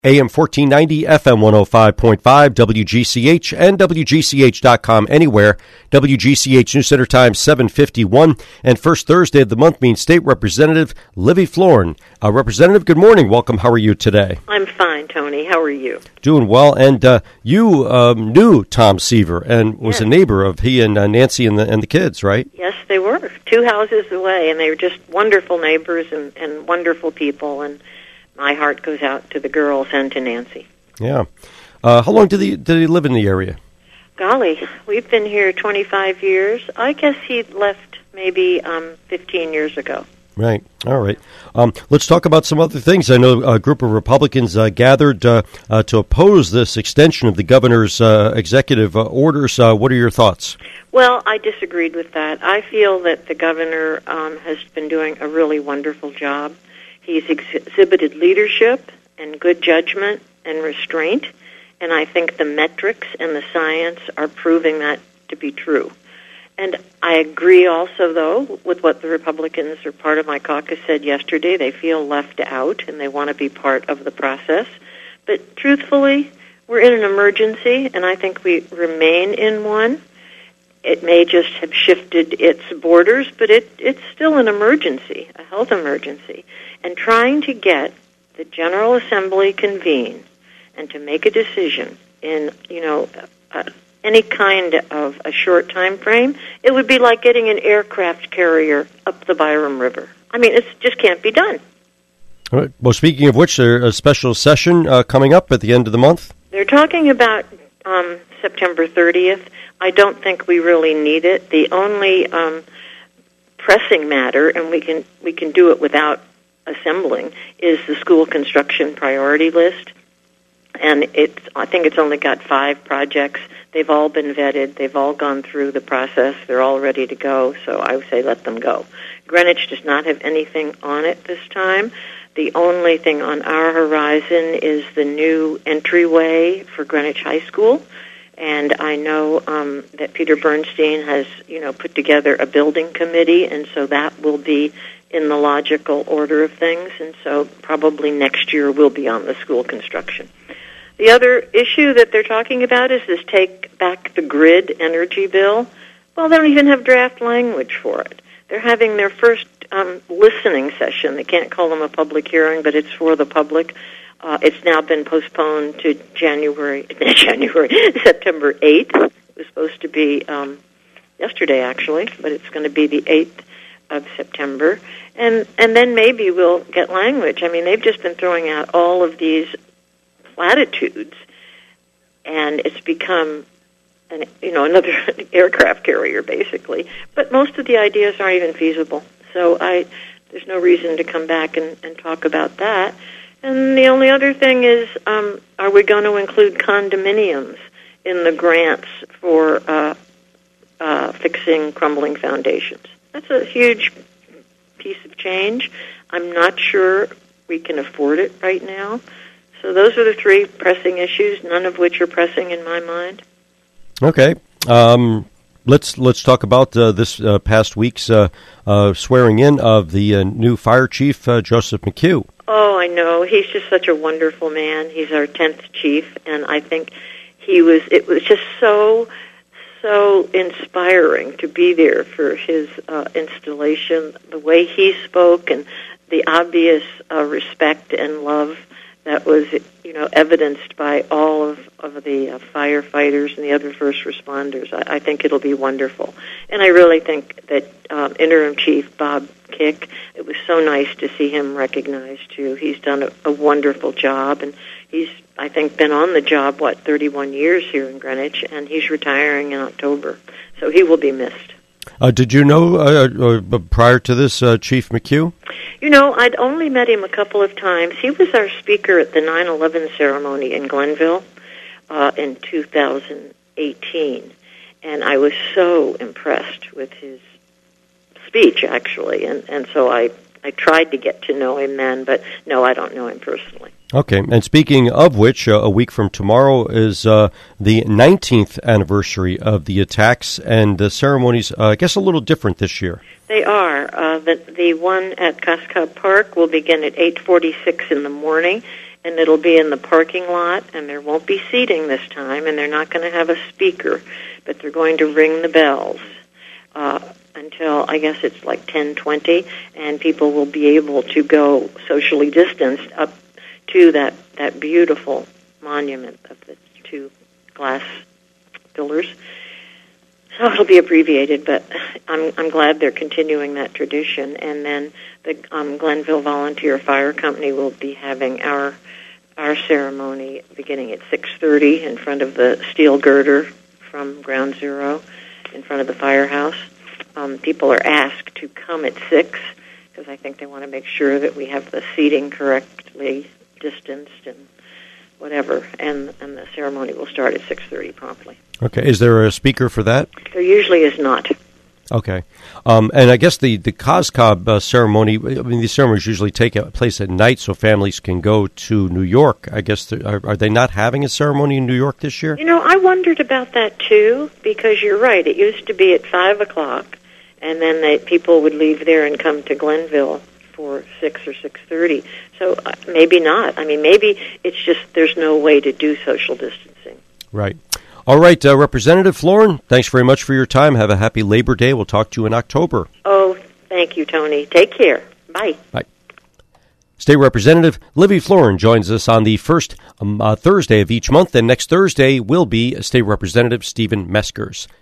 AM 1490, FM 105.5, WGCH, and WGCH.com anywhere. WGCH News Center time 7:51, and first Thursday of the month means State Representative Livy Florin. Representative, good morning. Welcome. How are you today? I'm fine, Tony. How are you? Doing well. And you knew Tom Seaver and was a neighbor of he and Nancy and the kids, right? Yes, they were. 2 houses away, and they were just wonderful neighbors and wonderful people, and my heart goes out to the girls and to Nancy. Yeah. How long did he live in the area? Golly, we've been here 25 years. I guess he left maybe 15 years ago. Right. All right. Let's talk about some other things. I know a group of Republicans gathered to oppose this extension of the governor's executive orders. What are your thoughts? Well, I disagreed with that. I feel that the governor has been doing a really wonderful job. He's exhibited leadership and good judgment and restraint, and I think the metrics and the science are proving that to be true. And I agree also, though, with what the Republicans or part of my caucus said yesterday. They feel left out, and they want to be part of the process. But truthfully, we're in an emergency, and I think we remain in one. It may just have shifted its borders, but it's still an emergency, a health emergency. And trying to get the General Assembly convened and to make a decision in, any kind of a short time frame, it would be like getting an aircraft carrier up the Byram River. I mean, it just can't be done. All right. Well, speaking of which, there's a special session coming up at the end of the month. They're talking about September 30th. I don't think we really need it. The only pressing matter, and we can do it without assembling, is the school construction priority list. And I think it's only got 5 projects. They've all been vetted. They've all gone through the process. They're all ready to go, so I would say let them go. Greenwich does not have anything on it this time. The only thing on our horizon is the new entryway for Greenwich High School. And I know that Peter Bernstein has, put together a building committee, and so that will be in the logical order of things. And so probably next year we'll be on the school construction. The other issue that they're talking about is this Take Back the Grid energy bill. Well, they don't even have draft language for it. They're having their first listening session. They can't call them a public hearing, but it's for the public. It's now been postponed to September 8th. It was supposed to be yesterday, actually, but it's going to be the 8th of September. And then maybe we'll get language. I mean, they've just been throwing out all of these platitudes, and it's become another aircraft carrier, basically. But most of the ideas aren't even feasible. So there's no reason to come back and talk about that. And the only other thing is, are we going to include condominiums in the grants for fixing crumbling foundations? That's a huge piece of change. I'm not sure we can afford it right now. So those are the 3 pressing issues, none of which are pressing in my mind. Okay. Let's talk about this past week's swearing in of the new fire chief, Joseph McHugh. Oh, I know. He's just such a wonderful man. He's our 10th chief, and I think it was just so inspiring to be there for his installation, the way he spoke and the obvious respect and love that was, evidenced by all of the firefighters and the other first responders. I think it'll be wonderful. And I really think that Interim Chief Bob Kick, it was so nice to see him recognized, too. He's done a wonderful job, and he's, I think, been on the job, 31 years here in Greenwich, and he's retiring in October. So he will be missed. Did you know prior to this Chief McHugh? I'd only met him a couple of times. He was our speaker at the 9/11 ceremony in Glenville in 2018, and I was so impressed with his speech, actually, and so I tried to get to know him then, but no, I don't know him personally. Okay, and speaking of which, a week from tomorrow is the 19th anniversary of the attacks, and the ceremonies, I guess, a little different this year. They are. The one at Cascade Park will begin at 8:46 in the morning, and it'll be in the parking lot, and there won't be seating this time, and they're not going to have a speaker, but they're going to ring the bells until, I guess it's like 10:20, and people will be able to go socially distanced up to that beautiful monument of the two glass pillars. So it'll be abbreviated, but I'm glad they're continuing that tradition. And then the Glenville Volunteer Fire Company will be having our ceremony beginning at 6:30 in front of the steel girder from Ground Zero in front of the firehouse. People are asked to come at 6 because I think they want to make sure that we have the seating correctly distanced and whatever. And the ceremony will start at 6:30 promptly. Okay. Is there a speaker for that? There usually is not. Okay. And I guess the COSCOB ceremony, I mean, these ceremonies usually take place at night so families can go to New York. I guess, are they not having a ceremony in New York this year? You know, I wondered about that, too, because you're right. It used to be at 5 o'clock, and then people would leave there and come to Glenville for 6 or 6:30. So maybe not. I mean, maybe it's just there's no way to do social distancing. Right. All right, Representative Florin, thanks very much for your time. Have a happy Labor Day. We'll talk to you in October. Oh, thank you, Tony. Take care. Bye. Bye. State Representative Livy Florin joins us on the first Thursday of each month, and next Thursday will be State Representative Stephen Meskers.